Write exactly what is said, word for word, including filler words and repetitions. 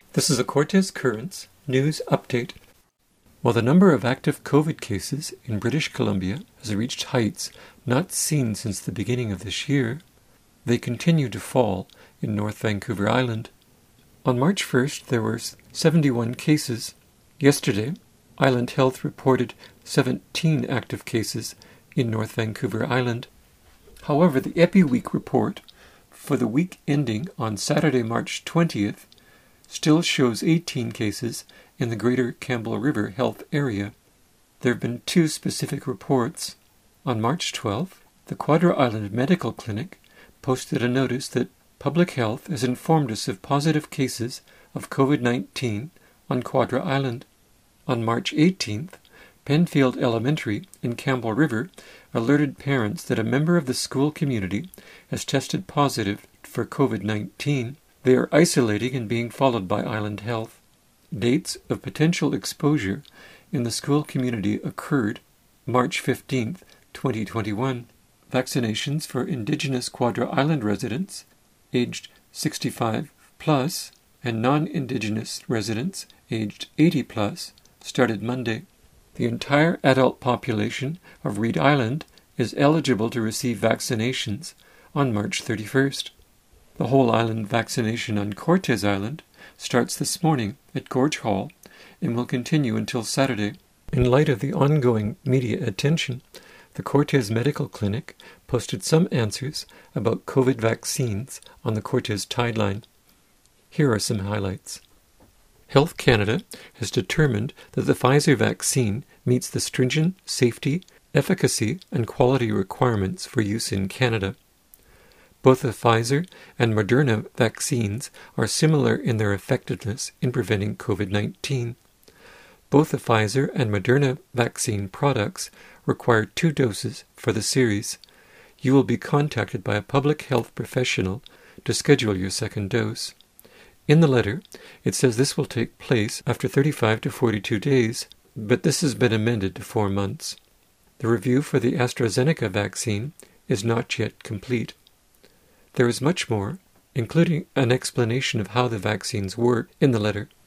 This is a Cortes Currents news update. While the number of active COVID cases in British Columbia has reached heights not seen since the beginning of this year, they continue to fall in North Vancouver Island. On March first, there were seventy-one cases. Yesterday, Island Health reported seventeen active cases in North Vancouver Island. However, the EpiWeek report for the week ending on Saturday, March twentieth, still shows eighteen cases in the Greater Campbell River Health Area. There have been two specific reports. On March twelfth, the Quadra Island Medical Clinic posted a notice that Public Health has informed us of positive cases of COVID nineteen on Quadra Island. On March eighteenth, Penfield Elementary in Campbell River alerted parents that a member of the school community has tested positive for COVID nineteen. They are isolating and being followed by Island Health. Dates of potential exposure in the school community occurred March fifteenth, twenty twenty-one. Vaccinations for Indigenous Quadra Island residents aged sixty-five plus and non-Indigenous residents aged eighty plus started Monday. The entire adult population of Reed Island is eligible to receive vaccinations on March thirty-first. The whole island vaccination on Cortes Island starts this morning at Gorge Hall and will continue until Saturday. In light of the ongoing media attention, the Cortes Medical Clinic posted some answers about COVID vaccines on the Cortes Tideline. Here are some highlights. Health Canada has determined that the Pfizer vaccine meets the stringent safety, efficacy, and quality requirements for use in Canada. Both the Pfizer and Moderna vaccines are similar in their effectiveness in preventing COVID nineteen. Both the Pfizer and Moderna vaccine products require two doses for the series. You will be contacted by a public health professional to schedule your second dose. In the letter, it says this will take place after thirty-five to forty-two days, but this has been amended to four months. The review for the AstraZeneca vaccine is not yet complete. There is much more, including an explanation of how the vaccines work, in the letter.